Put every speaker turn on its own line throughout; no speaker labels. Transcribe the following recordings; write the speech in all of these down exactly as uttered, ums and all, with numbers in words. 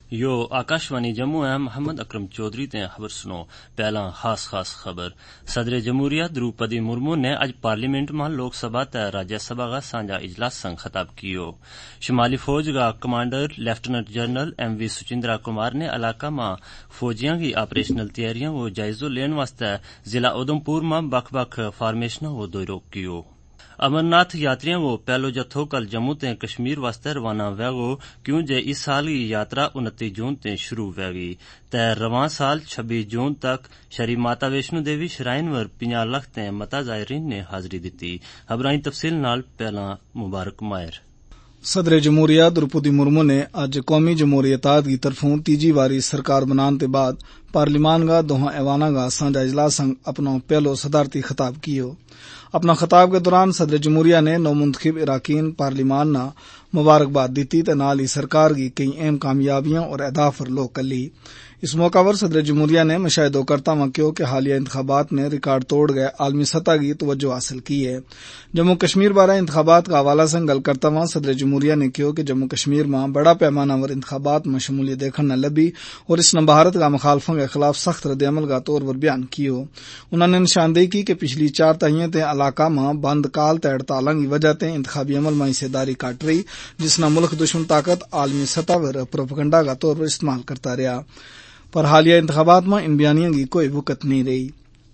You Akashvani Jammu ہے محمد اکرم چودھری تے خبر سنو پہلا خاص خاص خبر صدر جمہوریہ دروپدی مرمو نے اج پارلیمنٹ میں لوک سبھا تے راجیہ سبھا کا سانجا اجلاس سنگ خطاب کیو شمالی فوج کا commander lieutenant general M V Suchindra Kumar نے علاقہ میں فوجیاں کی آپریشنل تیاریاں کو جائزہ لین واسطے ضلع ادھمپور میں بکھ بکھ فارمیشنوں کو دورہ کیو امرناتھ یاتریوں کو پہلو جتھو کل جموں تے کشمیر واسطے روانہ ہوئے گو کیوں جے اس سال کی یاترا انتیس جون تے شروع ہوئے گی تے رواں سال چھبیس جون تک شری ماتا ویشنو دیوی شرائن ور پنجاہ لاکھ تے متا زائرین نے حاضری دیتی خبرائیں تفصیل نال پہلا مبارک ماہر
صدر جمہوریہ دروپدی مرمو نے اج قومی جمہوریت کی طرفوں تیجی واری سرکار بنان کے بعد پارلیمان کا دوہاں ایوانہ کا سانجا اجلاس سنگ اپنا پہلو صدارتی خطاب کیو اپنا خطاب کے دوران صدر جمہوریہ نے نو منتخب اراکین پارلیمان نہ مبارکباد دیتی تے نال ہی سرکار کی کئی اہم کامیابیاں اور اہداف پر لوگ کلی اس موقع پر صدر جمہوریہ نے مشاہدہ کرتا ہوا کیوں کہ حالیہ انتخابات میں ریکارڈ توڑ گئے عالمی سطح کی توجہ حاصل کی ہے جموں کشمیر بارے انتخابات کا حوالہ سے گل کرتا ہوا صدر جمہوریہ نے کیوں کہ جموں کشمیر میں بڑا پیمانہ ور انتخابات میں شمولیت دیکھنے نہ لبی اور اس نے بھارت کا مخالفوں کے خلاف سخت رد عمل کا طور پر بیان کیو انہوں نے نشاندہی کی کہ پچھلی چار تہیاں تے علاقہ میں بند کال تے ہڑتالاں کی وجہ تے انتخابی عمل میں حصے داری کاٹ رہی جس نے ملک دشمن طاقت عالمی سطح پر پروپیگنڈا کا طور پر استعمال کرتا رہا پر حالیہ انتخابات میں ان بیانیوں کی کوئی وقت نہیں رہی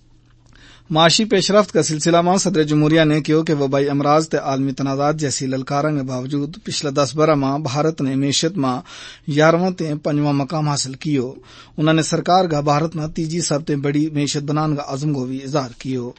معاشی پیش رفت کا سلسلہ میں صدر جمہوریہ نے کہو کہ وبائی امراض تے عالمی تنازعات جیسی للکاروں کے باوجود پچھلے دس برہ ماہ بھارت نے معیشت میں گیارہواں تے پنجواں مقام حاصل کیو انہوں نے سرکار کا بھارت میں تیجی سب تے بڑی معیشت بنانے کا عزم کو بھی اظہار کیو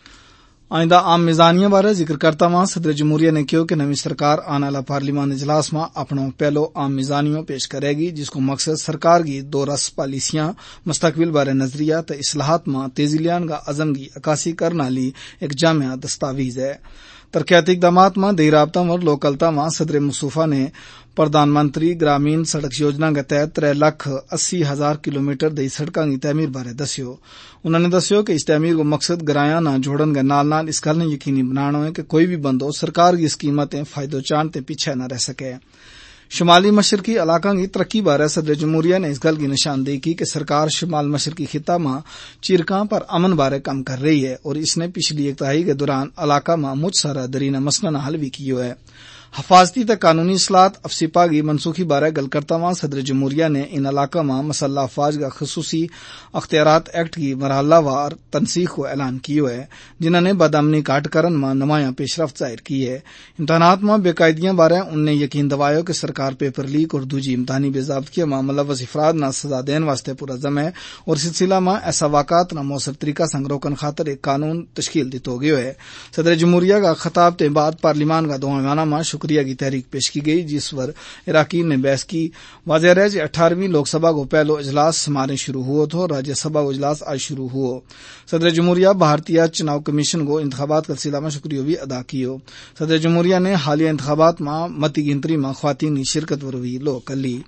آئندہ عام میزانیہ بارے ذکر کرتا ہوا صدر جمہوریہ نے کہو کہ نوی سرکار آنے والا پارلیمان اجلاس میں اپنا پہلو عام میزانیوں پیش کرے گی جس کو مقصد سرکار کی دو رس پالیسیاں مستقبل بارے نظریہ تے اصلاحات میں تیزی لیان کا عزم کی عکاسی کرنے والی ایک جامع دستاویز ہے ترقیاتی اقدامات میں دیہی رابطہ اور لوکلتا میں صدر مصطفیٰ نے پردھان منتری گرامین سڑک یوجنا کے تحت تر لاکھ اسی ہزار کلومیٹر دی سڑکاں کی تعمیر بارے دسیو انہوں نے دسیو کہ اس تعمیر کو مقصد گرایاں نہ جوڑن کے نال نال اس گل نے یقینی بنانا ہے کہ کوئی بھی بندو سرکار کی اسکیمتیں فائدہ چاند پیچھے نہ رہ سکے شمالی مشرقی علاقہ کی ترقی بارے صدر جمہوریہ نے اس گل کی نشاندہی کی کہ سرکار شمال مشرقی خطہ میں چیرکاں پر امن بارے کام کر رہی ہے اور اس نے پچھلی ایک دہائی کے دوران علاقہ میں مجھ سارا درینہ مسئلہ حل بھی کیو ہے حفاظتی تے قانونی اصلاحات افسپا کی منسوخی بارے گل کرتا ہوا صدر جمہوریہ نے ان علاقہ میں مسلح افواج کا خصوصی اختیارات ایکٹ کی مرحلہ وار تنسیخ کو اعلان کیو ہے جنہوں نے بدامنی کاٹ کرن میں نمایاں پیش رفت ظاہر کی ہے امتحانات میں بے قاعدگیاں بارے ان نے یقین دوایا کہ سرکار پیپر لیک اور دوجی امتحانی بے ضابطگی میں ملوث افراد نہ سزا دین واسطے پرعزم ہے اور سلسلہ میں ایسا واقعات نہ مؤثر طریقہ سنگ روکن خاطر ایک قانون تشکیل دیتو گیو ہے صدر جمہوریہ کا خطاب کے بعد پارلیمان کا دوہانہ میں شکریہ کی تحریک پیش کی گئی جس پر اراکین نے بحث کی واضح رہے کہ اٹھارہویں لوک سبھا کو پہلو اجلاس سمارے شروع ہوا تھا راجیہ سبھا کو اجلاس آج شروع ہوا صدر جمہوریہ بھارتیہ چناؤ کمیشن کو انتخابات کا سلسلہ میں شکریہ بھی ادا کیو صدر جمہوریہ نے حالیہ انتخابات میں متی گنتری میں خواتین کی شرکت پر بھی لو کر لی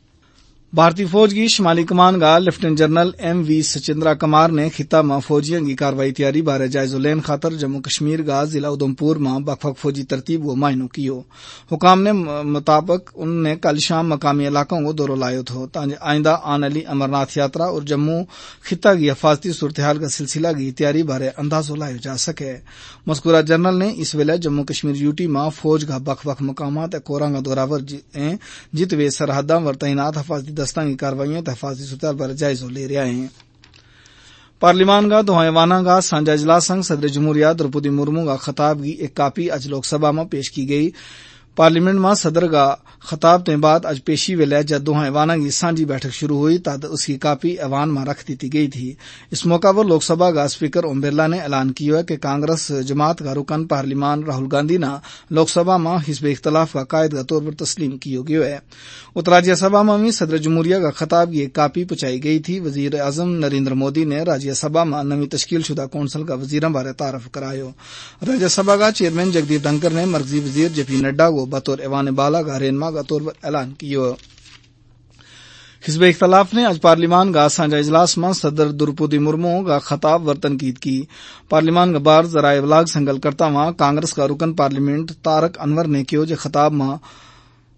بھارتی فوج کی شمالی کمان کا lieutenant general M V Suchindra Kumar نے خطہ میں فوجیوں کی کاروائی تیاری بارے جائزہ لین خاطر جموں کشمیر کا ضلع ادھمپور میں بکھ بکھ فوجی ترتیب کو معائنہ کیو حکام نے مطابق انہوں نے کل شام مقامی علاقوں کو دورہ لائے تھو تاکہ آئندہ آنے والی امرناتھ یاترا اور جموں خطہ کی حفاظتی صورتحال کا سلسلہ کی تیاری بارے اندازہ لایا جا سکے مذکورہ جنرل نے اس ویلے جموں کشمیر یوٹی میں فوج کا بکھ بکھ مقامات کوراں کا دورہ ور جتوے سرحداں ور تعینات حفاظتی دستوں کی کاروائیاں حفاظتی صورتحال پر جائزہ لے رہے ہیں پارلیمان کا دو ایوانہ کا سانجا اجلاس سنگ صدر جمہوریہ دروپدی مرمو کا خطاب کی ایک کاپی اج لوک سبھا میں پیش کی گئی پارلیمنٹ میں صدر کا خطاب کے بعد اج پیشی ویلے جب دو ایوانہ کی سانجی بیٹھک شروع ہوئی تب اس کی کاپی ایوان میں رکھ دی گئی تھی اس موقع پر لوک سبھا کا اسپیکر اوم برلا نے اعلان کیا کہ کانگریس جماعت کا رکن پارلیمان راہل گاندھی نے لوک سبھا میں حزب اختلاف کا قائد کے طور پر تسلیم کیا گیا ہے اتراجیہ سبھا میں بھی صدر جمہوریہ کا خطاب کی ایک کاپی پہنچائی گئی تھی وزیر اعظم نریندر مودی نے راجیہ سبھا میں نوی تشکیل شدہ کونسل کا وزیراں بارے تعارف کرایا راجیہ سبھا کا چیئرمین جگدیپ دھنکر نے مرکزی وزیر جے پی نڈا کو بطور ایوان بالا کا رہنما کا طور پر اعلان کیا حزب اختلاف نے آج پارلیمان کا سانجا اجلاس میں صدر دروپدی مرمو کا خطاب ور تنقید کی پارلیمان کا بار ذرائع ابلاغ سے گل کرتا ہوا کانگریس کا رکن پارلیمنٹ تارک انور نے کہو کہ خطاب میں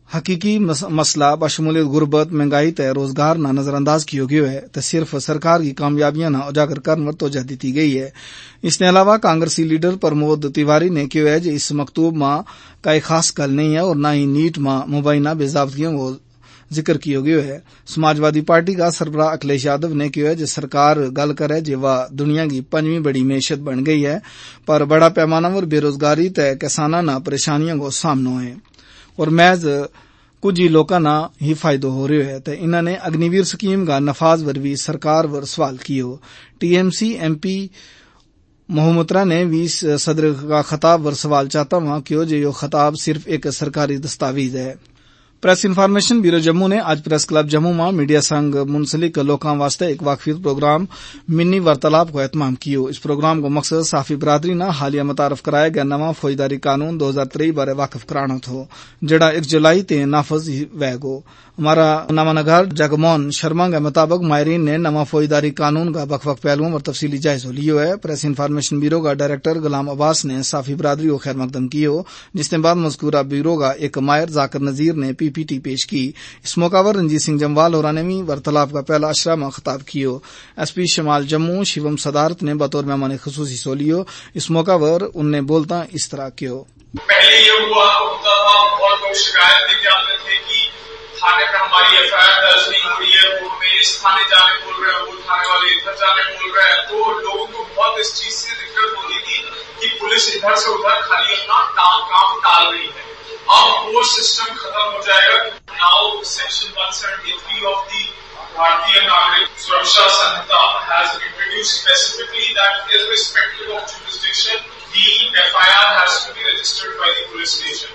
حقیقی مسئلہ بشمولیت غربت مہنگائی تے روزگار نہ نظر انداز کیو گیو ہے تے صرف سرکار کی کامیابیاں نہ اجاگر کرنے پر توجہ دیتی گئی ہے. اس نے علاوہ کانگریسی لیڈر پرمود تیواری نے کیو ہے جی اس مکتوب ماں کوئی خاص گل نہیں ہے اور نہ ہی نیٹ ماں مبینہ بے ضابطگیوں کو ذکر کیو گیو ہے. سماجوادی پارٹی کا سربراہ اکھلیش یادو نے کیو ہے جی سرکار گل کرے جی وہ دنیا کی پنجویں بڑی معیشت بن گئی ہے پر بڑا پیمانہ پر بے روزگاری تے کسانانہ پریشانیوں کو سامنا ہے اور محض کچھ ہی لوکاں نا ہی فائدہ ہو رہے ہے تے انہوں نے اگنیویر سکیم کا نفاذ ور بھی سرکار ور سوال کیو. ٹی ایم سی ایم پی محمترا نے بھی صدر کا خطاب ور سوال چاہتا ہوں کیوں جو یہ خطاب صرف ایک سرکاری دستاویز ہے. پریس انفارمیشن بیورو جموں نے آج پریس کلب جموں میں میڈیا سنگ منسلک لوکاں واسطے ایک واقفیت پروگرام منی وارتالاب کو اہتمام کیو. اس پروگرام کو مقصد صحافی برادری نہ حالیہ متعارف کرائے گیا نواں فوجداری قانون دو ہزار تری بارے واقف کرانا تھو جڑا ایک جولائی تے نافذ ہوئے گو. ہمارا نامہ نگار جگمون شرما کے مطابق ماہرین نے نواں فوجداری قانون کا بک وقت پہلوؤں اور تفصیلی جائزہ لیو ہے. پریس انفارمیشن بیورو کا ڈائریکٹر غلام عباس نے صحافی برادری کو خیر مقدم کیو جس کے بعد مذکورہ بیورو کا ایک ماہر ذاکر نذیر نے پی پی ٹی پیش کی. اس موقع پر رنجیت سنگھ جموال اور انوی وارتالاب کا پہلا اشرہ میں خطاب کیو. ایس پی شمال جموں شیوم صدارت نے بطور مہمان خصوصی سولیو. اس موقع پر ان نے بولتا اس طرح کیو.
پہلے یہ ہوا ہوتا تھا بہت لوگ شکایت لے کے آتے تھے کہ تھانے پہ ہماری ایف آئی آر درج نہیں ہو رہی ہے وہ میں اس تھانے جانے بول رہے ہیں وہ تھانے والے ادھر جانے بول رہے ہیں تو لوگوں کو بہت اس چیز سے دقت ہوتی تھی کہ پولیس ادھر سے ادھر خالی اپنا کام ٹال رہی ہے. اب وہ سسٹم ختم ہو جائے گا. Now section one seventy three of the Bharatiya Nagarik Suraksha Sanhita has introduced specifically that irrespective of jurisdiction the F I R has to be registered by the police station.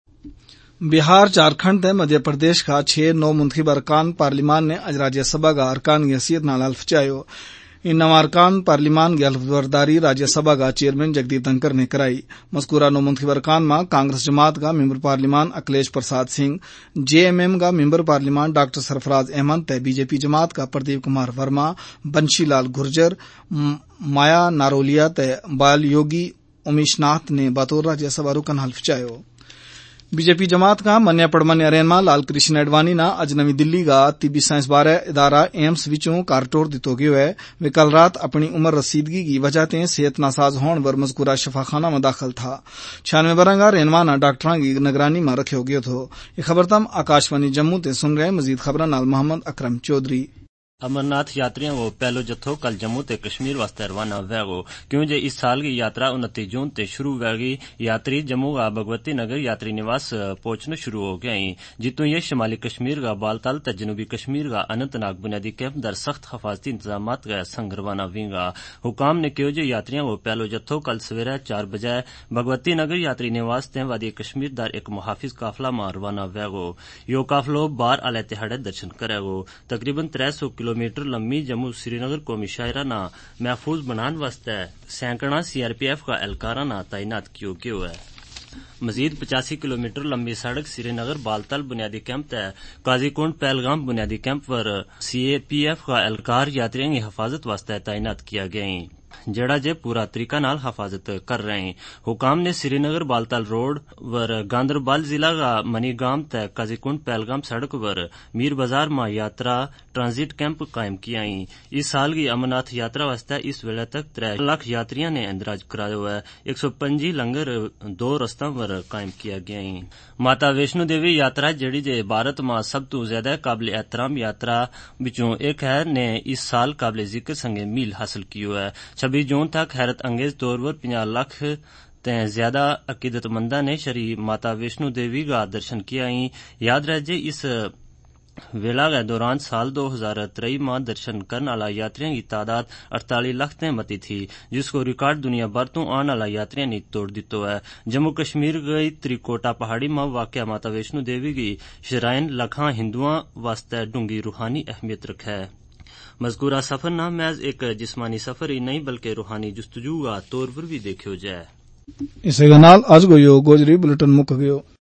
Bihar Jharkhand تے مدھیہ پردیش کا چھ نو منتخب ارکان پارلیمان نے اج راجیہ سبھا کا ارکان کی حیثیت نال حلف چاہیو. ان نو ارکان پارلیمان کی حلف برداری راجیہ سبھا کا چیئرمین جگدیپ دھنکر نے کرائی. مذکورہ نو منتخب ارکان میں کانگریس جماعت کا ممبر پارلیمان Akhilesh Prasad Singh, J M M کا ممبر پارلیمان ڈاکٹر سرفراز احمد تے بی جے پی جماعت کا پردیپ کمار ورما، بنشی لال گرجر، مایا نارولیا تے بال یوگی امیش ناتھ نے بطور راجیہ سبھا رکن حلف چاہیو. بی جے پی جماعت کا منیا پڑمنیا رہنما لال کرشن اڈوانی نا اج نوی دلی کا طبی سائنس بارے ادارہ ایمس وچوں کارٹور دتو گیو ہے. وہ کل رات اپنی عمر رسیدگی کی وجہ تے صحت ناساز ہون پر مذکورہ شفاخانہ میں داخل تھا. چھیانوے برہ کا رہنما نا ڈاکٹراں کی نگرانی میں رکھو گیو تھو. یہ خبر تم آکاشوانی جموں تے سن رہے. مزید خبراں نال محمد اکرم چودھری.
امرناتھ یاتریوں کو پہلو جتھو کل جموں تے کشمیر واسطے روانہ ہوئے گو کیوں جے اس سال کی یاترا انتیس جون تے شروع ہوئے گی. یاتری جموں کا بھگوتی نگر یاتری نواس پہنچنا شروع ہو گئے جتوں یہ شمالی کشمیر کا بالتال تے جنوبی کشمیر کا اننت ناگ بنیادی کیمپ در سخت حفاظتی انتظامات کا سنگ روانہ ہوئیں گا. حکام نے کیوں جے یاتریوں کو پہلو جتھو کل سویرے چار بجے بھگوتی نگر یاتری نواس تے وادی کشمیر در ایک محافظ قافلہ میں روانہ ہوئے گو. یہ قافلو بار علیہ تہاڑے درشن کرے گو. تقریباً ترے سو کلو میٹر لمبی جموں سری نگر قومی شاہراہ نا محفوظ بنان واسطے سینکڑا سی آر پی ایف کا اہلکاراں نا تعینات کیو گیو ہے. مزید پچاسی کلو میٹر لمبی سڑک سری نگر بالتل بنیادی کیمپ تے قاضی کنڈ پہلگام بنیادی کیمپ پر سی اے پی ایف کا اہلکار یاتریوں کی حفاظت واسطے تعینات کیا گئے جڑا جے پورا طریقہ نال حفاظت کر رہے ہیں. حکام نے سری نگر بالتل روڈ ور گاندربل ضلع کا منی گام تے قاضی کنڈ پہلگام سڑک ور میر بازار میں یاترا ٹرانزٹ کیمپ قائم کیا ہیں. اس سال کی امرناتھ یاترا واسطے اس ویلے تک تر لاکھ یاتریاں نے اندراج کرایا ہوا ہے. ایک سو پنجی لنگر دو رستوں ور قائم کیا گیا ہیں. ماتا ویشنو دیوی یاترا جڑی جے بھارت میں سب تو زیادہ قابل احترام یاترا بچوں ایک ہے نے اس سال قابل ذکر سنگ میل حاصل کیو ہے. چھبیس جون تک حیرت انگیز طور پر پنجا لاکھ تے زیادہ عقیدت منداں نے شری ماتا ویشنو دیوی کا درشن کیا ہیں. یاد رہ جے اس ویلا کے دوران سال دو ہزار تری ماہ درشن کرنے والا یاتریوں کی تعداد اڑتالیس لاکھ تے متی تھی جس کو ریکارڈ دنیا بھر تو آنے والا یاتریوں نے توڑ دیتو ہے. جموں کشمیر گئی تریکوٹا پہاڑی میں واقع ماتا ویشنو دیوی کی شرائن لکھاں ہندوؤں واسطے ڈونگی روحانی اہمیت رکھے. مذکورہ سفر نہ محض ایک جسمانی سفر ہی نہیں بلکہ روحانی جستجو کا طور پر بھی دیکھو جائے.
اسے نال آج گو یو گوجری بلٹن مک گیو.